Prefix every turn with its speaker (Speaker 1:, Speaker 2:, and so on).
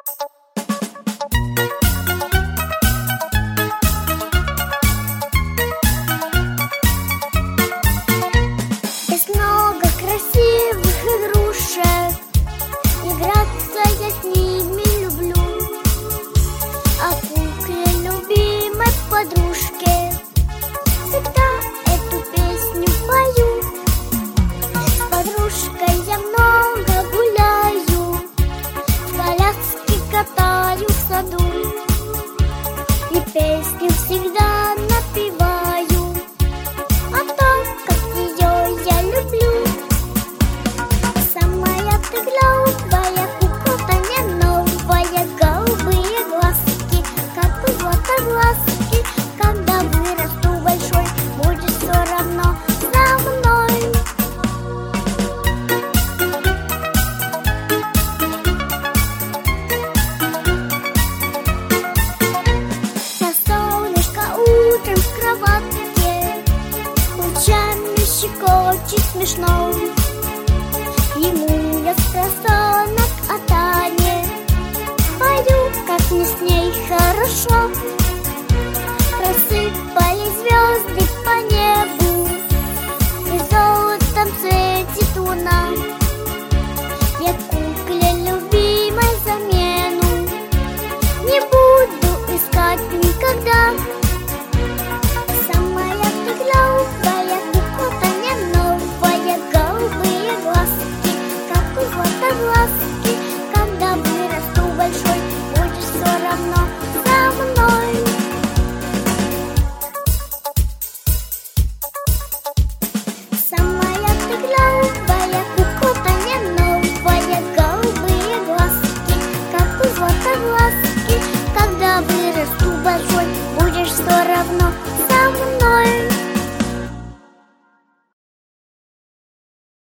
Speaker 1: Есть много красивых игрушек, играться я с ними люблю. О кукле любимой подружке всегда эту песню пою. С подружкой я много гуляю, в коляске катаю в саду и песню всегда напеваю о том, как ее я люблю. Самая ты глупая куколка не новая, голубые глазки, как у златоглазки. Когда вырасту большой, будет все равно за мной. На солнышко утром в кроватке лучами щекочет смешно. Ему я спросонок о Тане пою, как мне с ней хорошо. Рассыпались звезды по небу, и золотом светит луна. Я кукле любимой замену не буду искать никогда. Самая ты глупая куколка не новая, голубые глазки, как у златоглазки. Когда вырасту большой, будешь все равно за мной. Самая ты глупая куколка не новая, голубые глазки, как у златоглазки. Когда вырасту большой, будешь все равно